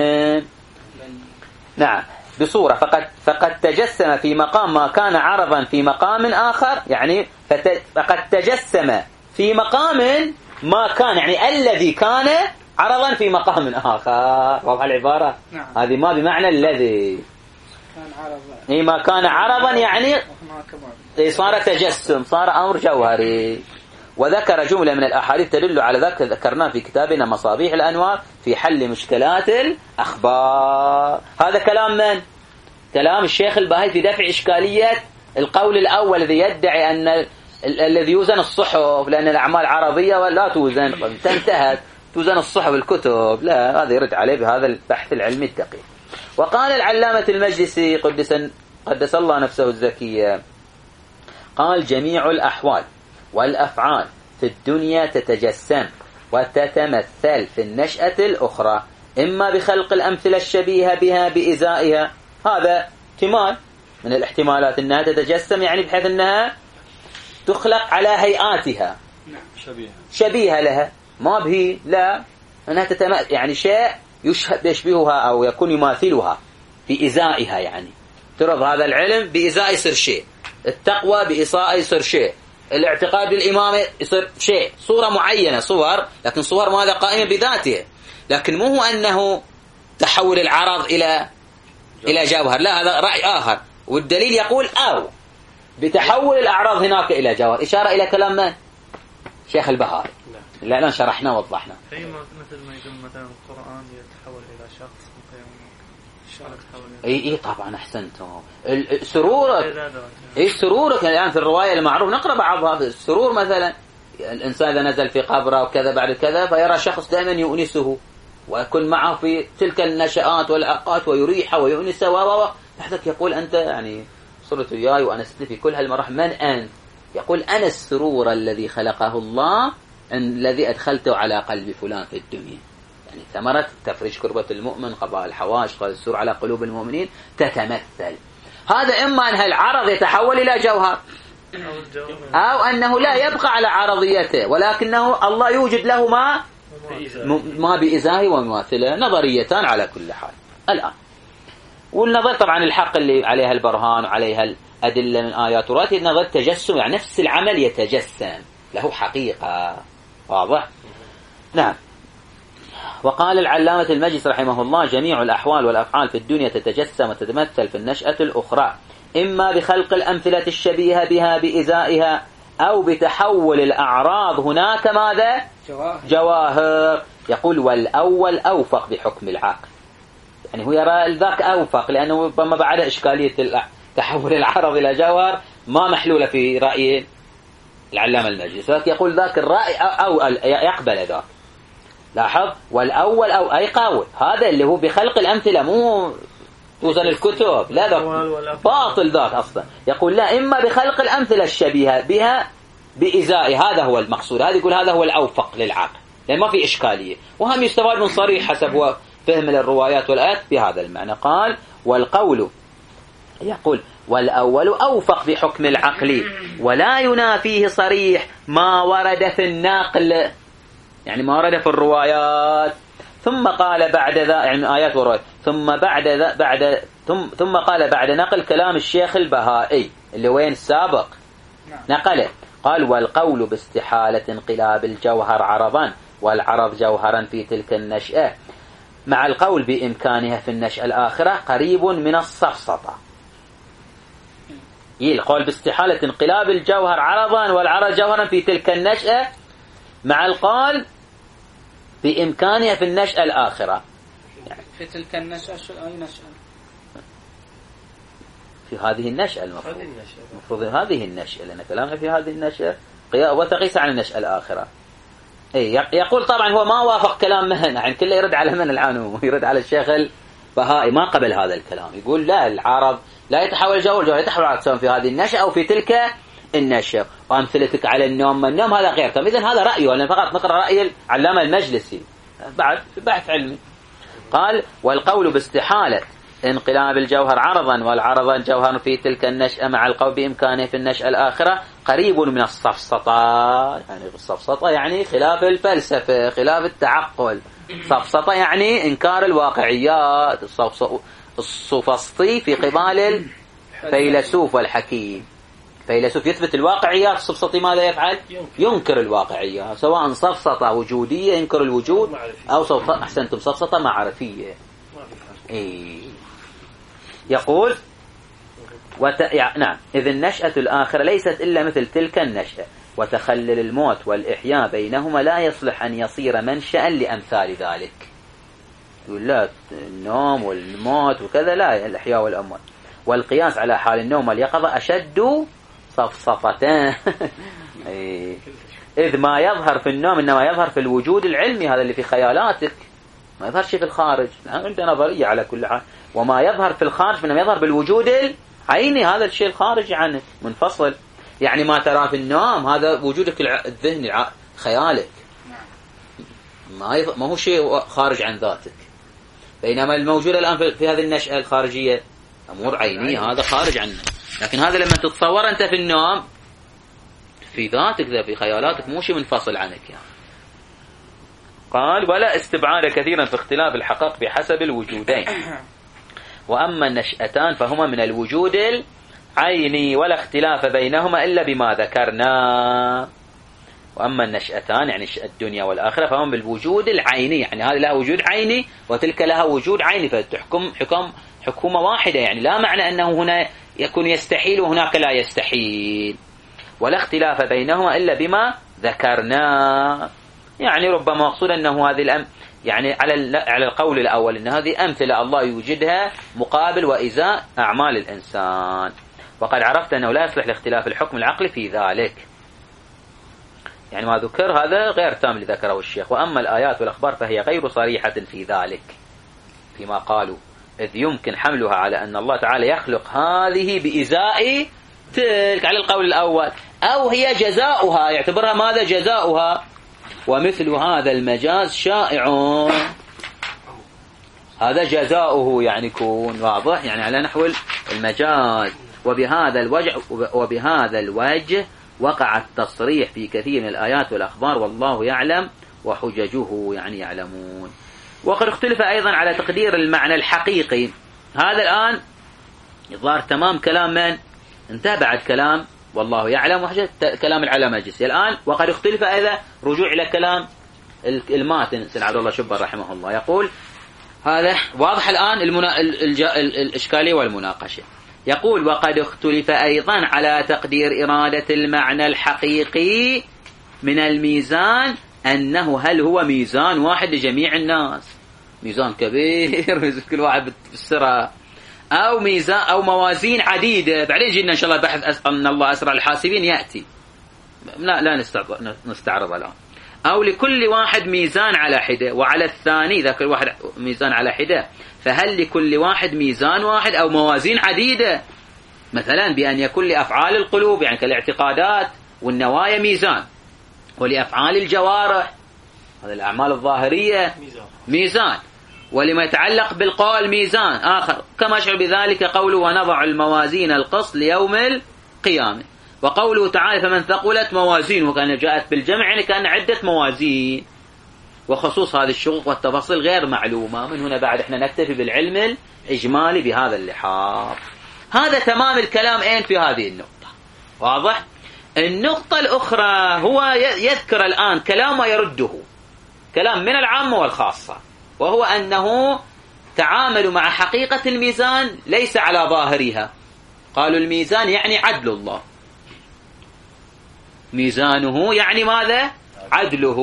نعم، بصورة. فقد, فقد تجسم في مقام ما كان عرضا في مقام آخر، يعني فقد تجسم في مقام ما كان، يعني الذي كان عرضا في مقام آخر. واضح العبارة؟ نعم. هذه ما بمعنى الذي كان عرضا، إيه ما كان عرضا يعني صار تجسم، صار أمر جوهري. وذكر جملة من الأحاديث تدل على ذلك، ذكرناه في كتابنا مصابيح الأنوار في حل مشكلات الأخبار. هذا كلام من؟ كلام الشيخ البهائي في دفع إشكالية القول الأول الذي يدعي أن الذي يوزن الصحف، لأن الأعمال عرضية ولا توزن، تنتهت توزن الصحف الكتب. لا، هذا يرد عليه بهذا البحث العلمي الدقيق. وقال العلامة المجلسي قدس, قدس الله نفسه الزكية، قال: جميع الأحوال والأفعال في الدنيا تتجسم وتتمثل في النشأة الأخرى، إما بخلق الأمثلة الشبيهة بها بإزائها. هذا احتمال من الاحتمالات، أنها تتجسم يعني بحيث أنها تخلق على هيئاتها شبيهة, شبيهة لها، ما به لا، أنها تتمثل يعني شيء يشبهها أو يكون يماثلها بإزائها. يعني ترض هذا العلم بإزاء يصير شيء، التقوى بإصاء يصير شيء، الاعتقاد بالإمامة يصير شيء، صورة معينة، صور، لكن صور ماذا قائمة بذاته، لكن مو هو أنه تحول العرض إلى إلى جوهر، لا، هذا رأي آخر. والدليل يقول أو بتحول الأعراض هناك إلى جوهر، إشارة إلى كلام من؟ شيخ البهائي. لا لا شرحنا ووضحنا. مثل ما يقول مثلا القرآن يتحول إلى شخص، اي اي طبعا احسنتم. سرورك اي سرورك الان في الروايه المعروف نقرا بعضها. السرور مثلا الانسان اذا نزل في قبره وكذا بعد كذا، فيرى شخص دائما يؤنسه ويكون معه في تلك النشآت والأوقات ويريحه ويؤنسه و تحتك يقول انت يعني صرت وياي وانستني في كل هالمراحل، من انت؟ يقول انا السرور الذي خلقه الله الذي ادخلته على قلب فلان في الدنيا. يعني ثمرة تفريج كربة المؤمن، قضاء الحوائج، قضاء السور على قلوب المؤمنين تتمثل. هذا إما أن العرض يتحول إلى جوهر، أو أنه لا يبقى على عرضيته، ولكنه الله يوجد له ما ما بإزاه ومماثله. نظريتان على كل حال الآن. والنظر طبعا الحق اللي عليها البرهان وعليها الأدلة من آيات ورات، النظر تجسم، يعني نفس العمل يتجسم له حقيقة. واضح؟ نعم. وقال العلامة المجلس رحمه الله: جميع الأحوال والأفعال في الدنيا تتجسم وتتمثل في النشأة الأخرى، إما بخلق الأمثلة الشبيهة بها بإزائها، أو بتحول الأعراض هناك ماذا؟ جواهر. يقول: والأول أوفق بحكم العقل. يعني هو يرى ذاك أوفق، لأنه ربما بعد إشكالية تحول العرض إلى جوهر ما محلولة في رأي العلامة المجلس، يقول ذاك الرأي أو يقبل ذاك. لاحظ، والأول أو أي قول، هذا اللي هو بخلق الأمثلة، مو توزن الكتب، لا ذاك باطل ذاك أصلا. يقول لا، إما بخلق الأمثلة الشبيهة بها بإزاء، هذا هو المقصود. هذا يقول هذا هو الأوفق للعقل، لأن ما في إشكالية، وهم يستفاد من صريح حسب هو فهم الروايات والآيات بهذا المعنى. قال: والقول، يقول والأول أوفق بحكم العقل، ولا ينافيه صريح ما ورد في النقل، يعني ما ورد في الروايات. ثم قال بعد ذا، يعني آيات وروايات، ثم بعد ذا بعد ثم ثم قال بعد نقل كلام الشيخ البهائي اللي وين السابق نقله، قال: والقول باستحالة انقلاب الجوهر عرضا والعرض جوهرا في تلك النشأة، مع القول بإمكانها في النشأة الآخرة، قريب من السفسطة. القول باستحالة انقلاب الجوهر عرضا والعرض جوهرا في تلك النشأة مع القول بإمكانها في النشأة الآخرة. يعني في تلك النشأة شو أي نشأة؟ في هذه النشأة المفروض المفروض هذه النشأة، لأن كلامنا في هذه النشأة وتقيس على النشأة الآخرة. أي يقول طبعا هو ما وافق كلام من، يعني كله يرد على من الآن، يرد على الشيخ البهائي ما قبل هذا الكلام، يقول لا العرض لا يتحول الجوهر، الجوهر يتحول العرض سواء في هذه النشأة أو في تلك النشأة. وأمثلتك على النوم، النوم هذا غير. طب إذن هذا رأيه، أنا فقط نقرأ رأي العلامة المجلسي بعد في بحث علمي. قال والقول باستحالة انقلاب الجوهر عرضا والعرض جوهر في تلك النشأة مع القول بإمكانه في النشأة الآخرة قريب من السفسطة. يعني السفسطة يعني خلاف الفلسفة، خلاف التعقل. سفسطة يعني إنكار الواقعيات. السفسطي في قبال الفيلسوف والحكيم. الفيلسوف يثبت الواقعيات، السفسطي ماذا يفعل؟ ينكر الواقعيات، سواء سفسطة وجودية ينكر الوجود أو سفسطة أحسنتم سفسطة معرفية. إيه. يقول وت... يعني نعم إذ النشأة الآخرة ليست إلا مثل تلك النشأة، وتخلل الموت والإحياء بينهما لا يصلح أن يصير منشأ لأمثال ذلك. يقول لا النوم والموت وكذا لا، الإحياء والأموات. والقياس على حال النوم واليقظة أشد صفصفتان. إذ ما يظهر في النوم إنما يظهر في الوجود العلمي، هذا اللي في خيالاتك، ما يظهر شيء في الخارج. عندنا نظرية على كل حال. وما يظهر في الخارج إنما يظهر بالوجود العيني، هذا الشيء الخارجي عنك منفصل. يعني ما ترى في النوم هذا وجودك الذهني خيالك، ما يف... ما هو شيء خارج عن ذاتك. بينما الموجود الآن في هذه النشأة الخارجية أمور عينية، هذا خارج عنك. لكن هذا لما تتصور أنت في النوم في ذاتك ذا في خيالاتك، مو شيء منفصل عنك يعني. قال ولا استبعاد كثيرا في اختلاف الحقائق بحسب الوجودين. وأما النشأتان فهما من الوجود العيني ولا اختلاف بينهما إلا بما ذكرنا. وأما النشأتان يعني الدنيا والآخرة فهم بالوجود العيني، يعني هذه لها وجود عيني وتلك لها وجود عيني، فتحكم حكم حكومة واحدة. يعني لا معنى أنه هنا يكون يستحيل وهناك لا يستحيل. ولا اختلاف بينهما إلا بما ذكرنا. يعني ربما مقصود أنه هذه الأم يعني على على القول الأول أن هذه أمثلة الله يوجدها مقابل وإزاء أعمال الإنسان. وقد عرفت أنه لا يصلح لاختلاف الحكم العقلي في ذلك. يعني ما ذكر هذا غير تام اللي ذكره الشيخ. وأما الآيات والأخبار فهي غير صريحة في ذلك فيما قالوا، إذ يمكن حملها على أن الله تعالى يخلق هذه بإزاء تلك على القول الأول، أو هي جزاؤها، يعتبرها ماذا جزاؤها. ومثل هذا المجاز شائع، هذا جزاؤه يعني يكون واضح يعني على نحو المجاز. وبهذا الوجه وبهذا الوجه وقع التصريح في كثير من الآيات والأخبار والله يعلم وحججه يعني يعلمون. وقد اختلف أيضا على تقدير المعنى الحقيقي. هذا الآن يظهر تمام كلام من انتهى بعد كلام والله يعلم وحجج كلام العلامة الجسي. الآن وقد اختلف أيضا رجوع إلى كلام الماتن سيد عبد الله شبر رحمه الله. يقول هذا واضح الآن المنا... الج... الإشكالية والمناقشة. يقول وقد اختلف أيضا على تقدير إرادة المعنى الحقيقي من الميزان، أنه هل هو ميزان واحد لجميع الناس، ميزان كبير كل واحد بالسرعة، أو ميزان أو موازين عديدة. بعدين جينا إن شاء الله بحث أن الله أسرع الحاسبين يأتي، لا لا نستعرض الآن. أو لكل واحد ميزان على حدة، وعلى الثاني إذا كل واحد ميزان على حدة فهل لكل واحد ميزان واحد أو موازين عديدة، مثلا بأن يكون لأفعال القلوب يعني كالاعتقادات والنوايا ميزان، ولأفعال الجوارح هذه الأعمال الظاهرية ميزان، ولما يتعلق بالقول ميزان آخر، كما أشعر بذلك قوله ونضع الموازين القسط ليوم القيامة. وقوله تعالى فمن ثقلت موازينه، وكان جاءت بالجمع يعني كان عدة موازين. وخصوص هذه الشروط والتفاصيل غير معلومة. من هنا بعد احنا نكتفي بالعلم الإجمالي بهذا اللحاظ. هذا تمام الكلام أين في هذه النقطة واضح. النقطة الأخرى هو يذكر الآن كلام ويرده كلام من العامة والخاصة، وهو أنه تعامل مع حقيقة الميزان ليس على ظاهرها، قالوا الميزان يعني عدل الله، ميزانه يعني ماذا؟ عدله.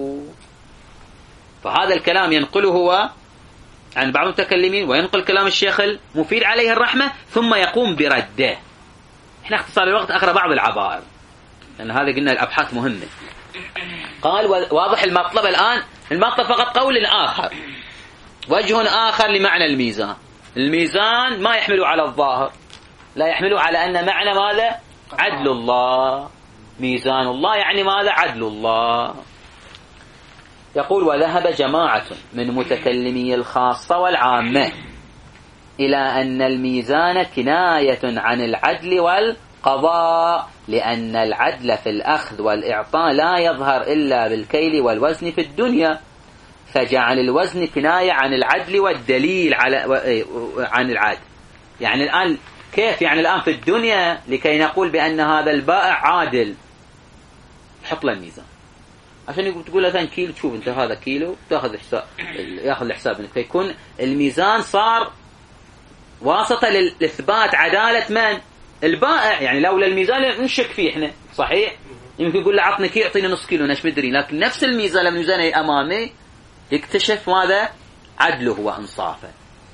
فهذا الكلام ينقله هو عن بعض المتكلمين وينقل كلام الشيخ المفيد عليه الرحمة، ثم يقوم برده. احنا اختصار الوقت اقرأ بعض العبائر لأن هذا قلنا الأبحاث مهمة. قال واضح المطلب الآن، المطلب فقط قول آخر، وجه آخر لمعنى الميزان. الميزان ما يحمل على الظاهر، لا يحمل على أن معنى ماذا؟ عدل الله. ميزان الله يعني ماذا؟ عدل الله. يقول وذهب جماعة من متكلمي الخاصة والعامة إلى أن الميزان كناية عن العدل والقضاء، لأن العدل في الأخذ والإعطاء لا يظهر إلا بالكيل والوزن في الدنيا، فجعل الوزن كناية عن العدل والدليل على عن العدل. يعني الآن كيف؟ يعني الآن في الدنيا لكي نقول بأن هذا البائع عادل حط له الميزان عشان تقول له كيلو، تشوف انت هذا كيلو تاخذ حساب، ياخذ الحساب منك، فيكون الميزان صار واسطة لإثبات عدالة من؟ البائع. يعني لولا الميزان نشك فيه احنا، صحيح؟ يمكن يقول له عطني كيلو يعطيني نص كيلو ناش مدري، لكن نفس الميزان لما الميزان امامي يكتشف ماذا؟ عدله وانصافه.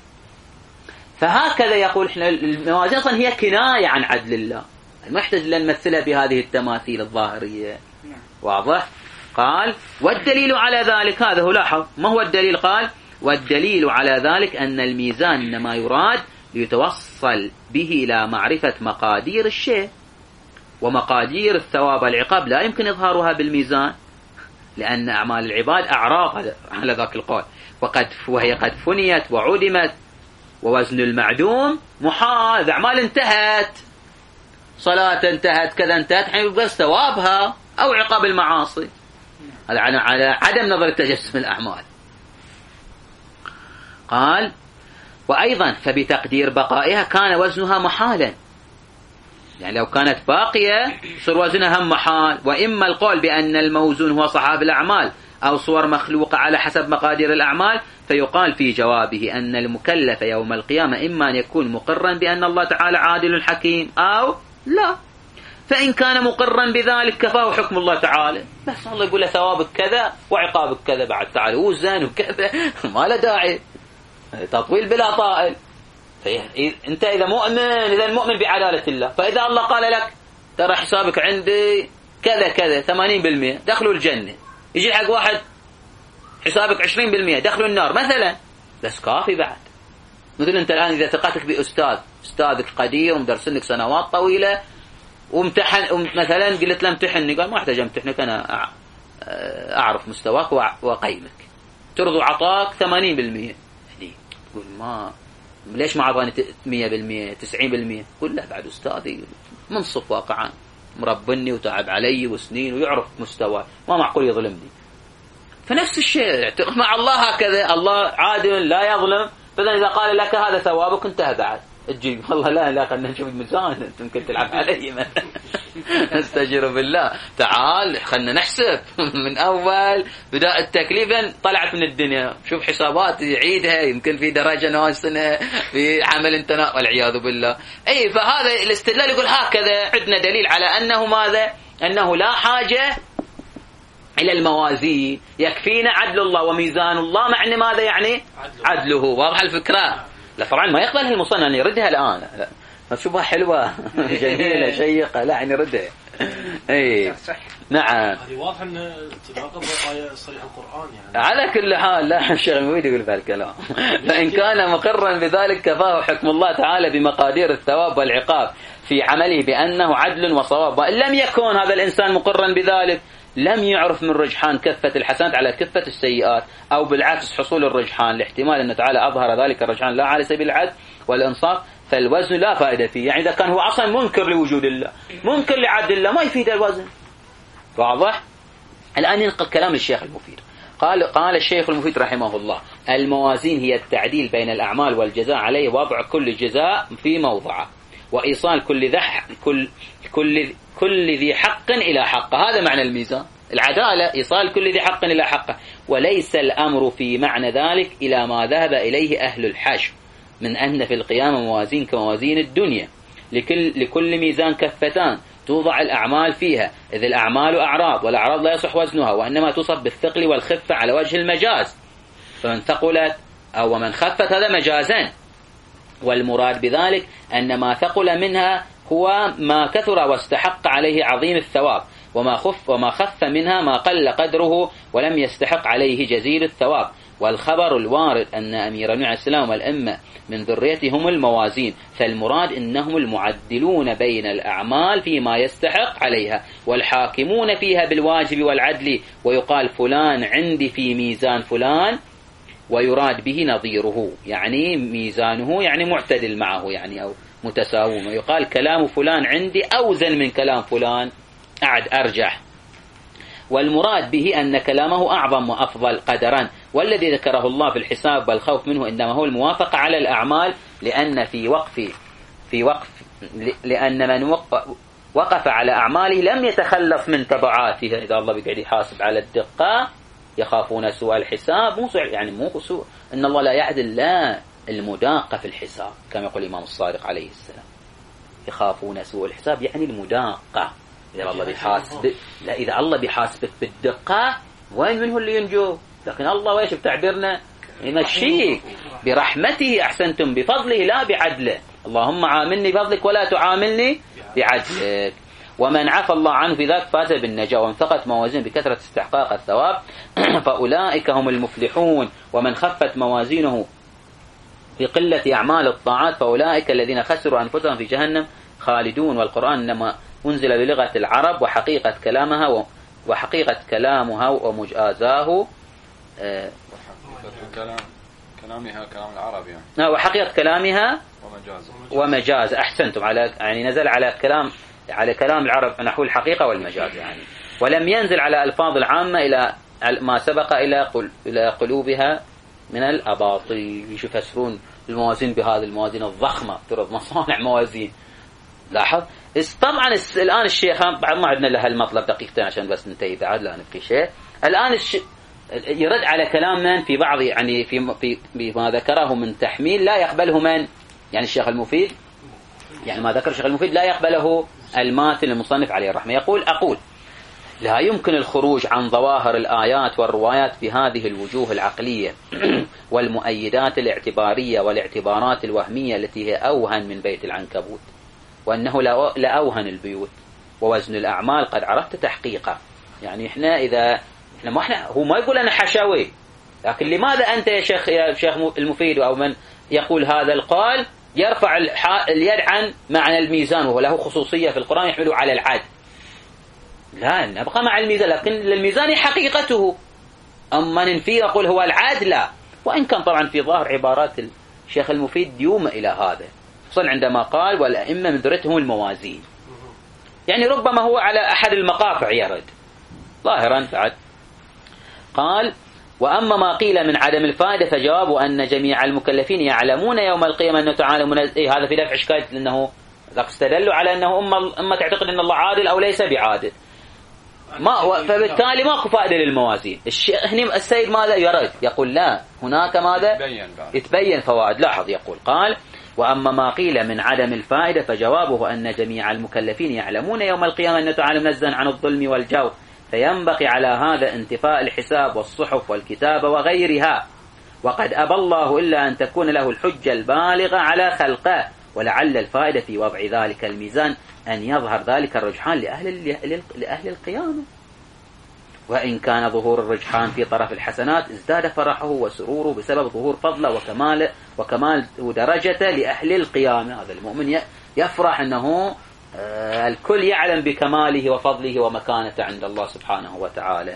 فهكذا يقول احنا الموازين اصلا هي كناية عن عدل الله، ما يحتاج لن نمثلها بهذه التماثيل الظاهرية. واضح؟ قال والدليل على ذلك، هذا هو لاحظ ما هو الدليل؟ قال والدليل على ذلك أن الميزان إنما يراد ليتوصل به إلى معرفة مقادير الشيء، ومقادير الثواب والعقاب لا يمكن إظهارها بالميزان، لأن أعمال العباد أعراض على ذاك القول، وقد وهي قد فنيت وعدمت، ووزن المعدوم محال. أعمال انتهت، صلاة انتهت، كذا انتهت، حين بس ثوابها أو عقاب المعاصي. هذا على عدم نظر تجسم الأعمال. قال وأيضا فبتقدير بقائها كان وزنها محالا، يعني لو كانت باقية صار وزنها محال. وإما القول بأن الموزون هو صحاب الأعمال أو صور مخلوقة على حسب مقادير الأعمال، فيقال في جوابه أن المكلف يوم القيامة إما أن يكون مقرا بأن الله تعالى عادل حكيم أو لا، فإن كان مقرا بذلك كفاه حكم الله تعالى، بس الله يقول له ثوابك كذا وعقابك كذا بعد تعالى وزن وكذا ما له داعي تطويل بلا طائل. أنت إذا مؤمن، إذا المؤمن بعدالة الله، فإذا الله قال لك ترى حسابك عندي كذا كذا ثمانين بالمئة دخلوا الجنة، يجي حق واحد حسابك عشرين بالمئة دخلوا النار مثلا، بس كافي بعد. مثل أنت الآن إذا ثقتك بأستاذ، أستاذك قدير ومدرسنك سنوات طويلة، وامتحن مثلا قلت له امتحني، قال ما احتاج امتحنك أنا أعرف مستواك وأقيمك، ترضوا عطاك ثمانين بالمئة، تقول ما ليش ما عطاني مية بالمئة تسعين بالمئة؟ قل لا بعد أستاذي منصف واقعا مربني وتعب علي وسنين ويعرف مستواي، ما معقول يظلمني. فنفس الشيء مع الله هكذا، الله عادل لا يظلم، فإذا إذا قال لك هذا ثوابك انتهى بعد تجي والله لا لا خلنا نشوف الميزان يمكن تلعب علي استجير بالله، تعال خلنا نحسب من أول بداء التكليف طلعت من الدنيا، شوف حسابات يعيدها، يمكن في درجة ناقصنا في عمل انتنا والعياذ بالله. أي فهذا الاستدلال يقول هكذا عندنا دليل على أنه ماذا؟ أنه لا حاجة إلى الموازين، يكفينا عدل الله وميزان الله، مع أن ماذا يعني؟ عدله. واضح الفكرة؟ لا طبعا ما يقبلها المصنع أن يردها الآن، تشوفها حلوة جميلة شيقة، لا يعني ردها. اي نعم هذه واضح ان تناقض آية صريح القرآن يعني. على كل حال لا الشيخ المفيد يقول بهالكلام فإن كان مقرا بذلك كفاه حكم الله تعالى بمقادير الثواب والعقاب في عمله بأنه عدل وصواب، وإن لم يكن هذا الإنسان مقرا بذلك لم يعرف من رجحان كفة الحسنات على كفة السيئات، أو بالعكس حصول الرجحان لاحتمال أن تعالى أظهر ذلك الرجحان لا على سبيل العدل والإنصاف، فالوزن لا فائدة فيه. يعني إذا كان هو أصلا منكر لوجود الله منكر لعدل الله ما يفيد الوزن. واضح؟ الآن ينقل كلام الشيخ المفيد. قال قال الشيخ المفيد رحمه الله: الموازين هي التعديل بين الأعمال والجزاء عليه، وضع كل جزاء في موضعه، وإيصال كل ذي كل كل كل ذي حق إلى حقه. هذا معنى الميزان، العدالة، إيصال كل ذي حق إلى حقه. وليس الأمر في معنى ذلك إلى ما ذهب إليه أهل الحشو من أن في القيامة موازين كموازين الدنيا، لكل, لكل ميزان كفتان توضع الأعمال فيها، إذ الأعمال أعراض، والأعراض لا يصح وزنها، وإنما توصف بالثقل والخفة على وجه المجاز، فمن ثقلت أو من خفت هذا مجازان، والمراد بذلك أن ما ثقل منها هو ما كثر واستحق عليه عظيم الثواب، وما خف وما خف منها ما قل قدره ولم يستحق عليه جزيل الثواب. والخبر الوارد أن أمير عليه السلام والأمة من ذريتهم الموازين، فالمراد إنهم المعدلون بين الأعمال فيما يستحق عليها، والحاكمون فيها بالواجب والعدل، ويقال فلان عندي في ميزان فلان، ويراد به نظيره، يعني ميزانه يعني معتدل معه يعني أو متساوم، ويقال كلام فلان عندي أوزن من كلام فلان أعد أرجح، والمراد به أن كلامه أعظم وأفضل قدرا. والذي ذكره الله في الحساب والخوف منه إنما هو الموافقة على الأعمال، لأن في وقف في وقف لأن من وقف على أعماله لم يتخلص من تبعاتها. إذا الله بيقعد يحاسب على الدقة يخافون سوء الحساب، مو يعني مو سوء إن الله لا يعدل، لا، المداقة في الحساب كما يقول الإمام الصادق عليه السلام، يخافون سوء الحساب يعني المداقة. إذا الله بيحاسب، لا، إذا الله بيحاسبك بالدقة وين منه اللي ينجو؟ لكن الله ويش بتعبيرنا يمشيك برحمته، أحسنتم بفضله لا بعدله، اللهم عاملني بفضلك ولا تعاملني بعدلك. ومن عفى الله عنه في ذاك فاز بالنجاة، وانفقت موازين بكثرة استحقاق الثواب فأولئك هم المفلحون. ومن خفت موازينه في قلة أعمال الطاعات فأولئك الذين خسروا أنفسهم في جهنم خالدون. والقرآن إنما أنزل بلغة العرب وحقيقة كلامها وحقيقة كلامها ومجازاه كلام كلامها كلام العرب يعني، وحقيقة كلامها ومجاز ومجاز أحسنتم، على يعني نزل على كلام على كلام العرب نحو الحقيقة والمجاز يعني، ولم ينزل على ألفاظ العامة إلى ما سبق إلى قل إلى قلوبها من الأباطيل. يفسرون الموازين بهذه الموازين الضخمة، ترى مصانع موازين. لاحظ طبعا الآن الشيخ بعد ما عندنا له المطلب دقيقتين عشان بس ننتهي بعد لا نبقي شيء. الآن الش... يرد على كلام من في بعض يعني في في بما ذكره من تحميل لا يقبله من يعني الشيخ المفيد، يعني ما ذكر الشيخ المفيد لا يقبله الماتن المصنف عليه الرحمة. يقول أقول لا يمكن الخروج عن ظواهر الآيات والروايات بهذه الوجوه العقلية والمؤيدات الاعتبارية والاعتبارات الوهمية التي هي أوهن من بيت العنكبوت، وأنه لا أوهن البيوت، ووزن الأعمال قد عرفت تحقيقه. يعني إحنا إذا إحنا ما إحنا هو ما يقول أنا حشاوي، لكن لماذا أنت يا شيخ يا شيخ المفيد أو من يقول هذا القول يرفع اليد عن معنى الميزان وهو له خصوصية في القرآن يحمله على العد؟ لا، نبقى مع الميزان، لكن الميزان حقيقته، أما ننفي يقول هو العد لا. وإن كان طبعا في ظاهر عبارات الشيخ المفيد يوم إلى هذا، خصوصا عندما قال والأئمة من ذريتهم الموازين، يعني ربما هو على أحد المقاطع يرد ظاهرا. بعد قال وأما ما قيل من عدم الفائدة فجواب أن جميع المكلفين يعلمون يوم القيامة أنه تعالى منزه. إيه هذا في دفع إشكال، لأنه استدلوا على أنه أما, أما تعتقد أن الله عادل أو ليس بعادل، ما فبالتالي ماكو فائدة للموازين. هنا السيد ماذا يرد؟ يقول لا، هناك ماذا يتبين فوائد. لاحظ يقول قال وأما ما قيل من عدم الفائدة فجوابه أن جميع المكلفين يعلمون يوم القيامة أنه تعالى منزه عن الظلم والجور، فينبغي على هذا انتفاء الحساب والصحف والكتابة وغيرها، وقد أبى الله إلا أن تكون له الحجة البالغة على خلقه، ولعل الفائدة في وضع ذلك الميزان أن يظهر ذلك الرجحان لأهل, لأهل القيامة، وإن كان ظهور الرجحان في طرف الحسنات ازداد فرحه وسروره بسبب ظهور فضله وكمال وكمال درجته لأهل القيامة. هذا المؤمن يفرح أنه الكل يعلم بكماله وفضله ومكانته عند الله سبحانه وتعالى.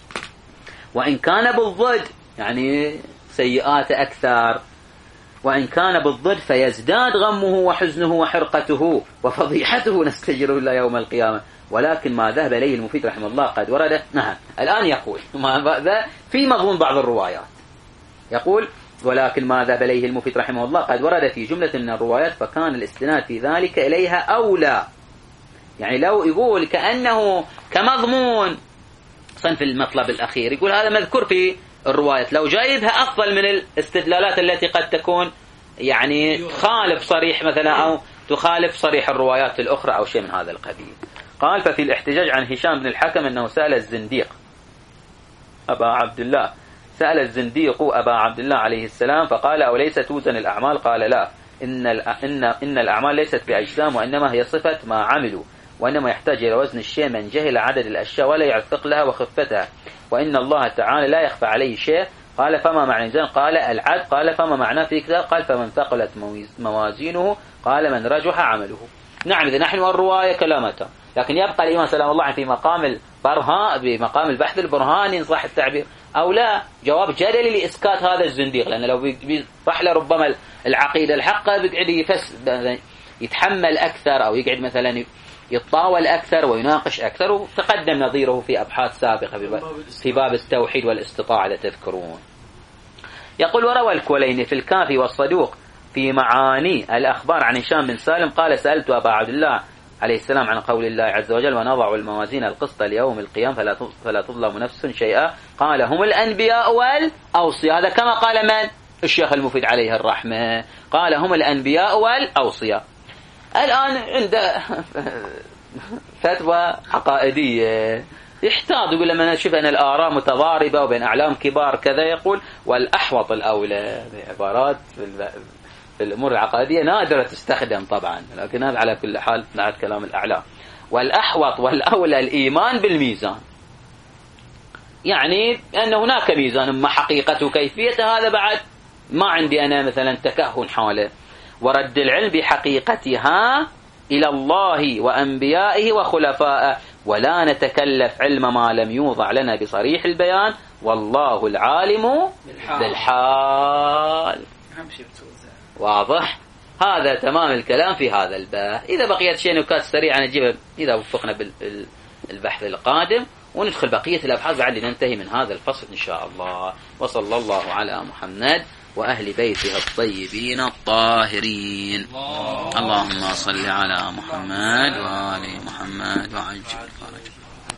وإن كان بالضد يعني سيئات أكثر، وإن كان بالضد فيزداد غمه وحزنه وحرقته وفضيحته نستجره إلا يوم القيامة. ولكن ما ذهب إليه المفيد رحمه الله قد ورد. نعم الآن يقول ما في مضمون بعض الروايات، يقول ولكن ما ذهب إليه المفيد رحمه الله قد ورد في جملة من الروايات فكان الاستناد في ذلك إليها أولى. يعني لو يقول كأنه كمضمون صنف المطلب الأخير، يقول هذا مذكور في الروايات، لو جايبها أفضل من الاستدلالات التي قد تكون يعني خالف صريح مثلا أو تخالف صريح الروايات الأخرى أو شيء من هذا القبيل. قال: ففي الاحتجاج عن هشام بن الحكم أنه سأل الزنديق أبا عبد الله سأل الزنديق أبا عبد الله عليه السلام فقال: أوليس توزن الأعمال؟ قال: لا، إن إن إن الأعمال ليست بأجسام، وإنما هي صفة ما عملوا، وإنما يحتاج إلى وزن الشيء من جهل عدد الأشياء ولا يعرف ثقلها وخفتها، وإن الله تعالى لا يخفى عليه شيء. قال: فما معنى الميزان؟ قال: العدل. قال: فما معناه في كتاب؟ قال: فمن ثقلت موازينه. قال: من رجح عمله. نعم، إذا نحن والرواية كلامتها، لكن يبقى الإمام سلام الله في مقام البرهان، بمقام البحث البرهاني إن صح التعبير أو لا. جواب جدلي لإسكات هذا الزنديق، لأن لو بيطرح له ربما العقيدة الحقة بيقعد يفس يتحمل أكثر، أو يقعد مثلا يتطاول أكثر ويناقش أكثر، وتقدم نظيره في أبحاث سابقة في باب التوحيد والاستطاعة إذا تذكرون. يقول: وروى الكوليني في الكافي والصدوق في معاني الأخبار عن هشام بن سالم قال: سألت أبا عبد الله عليه السلام عن قول الله عز وجل: ونضع الموازين القسط ليوم القيامة فلا فلا تظلم نفس شيئا. قال: هم الأنبياء والأوصياء. هذا كما قال من؟ الشيخ المفيد عليه الرحمة، قال: هم الأنبياء والأوصياء. الآن عند فتوى عقائدية يحتاط، يقول لما نشوف أن الآراء متضاربة وبين أعلام كبار كذا، يقول: والأحوط الأولى. بعبارات في الأمور العقائدية نادرة تستخدم طبعا، لكن هذا على كل حال بعد كلام الأعلام. والأحوط والأولى الإيمان بالميزان، يعني أن هناك ميزان، أما حقيقته وكيفيته هذا بعد ما عندي أنا مثلا تكهن حاله. ورد العلم بحقيقتها إلى الله وأنبيائه وخلفائه، ولا نتكلف علم ما لم يوضع لنا بصريح البيان، والله العالم بالحال. واضح؟ هذا تمام الكلام في هذا الباب. إذا بقيت شيء نكات سريعة نجيبها إذا وفقنا بالبحث القادم، وندخل بقية الأبحاث بعد ننتهي من هذا الفصل إن شاء الله. وصلى الله على محمد وأهل بيته الطيبين الطاهرين. اللهم صل على محمد وآل محمد وعجل فرجه.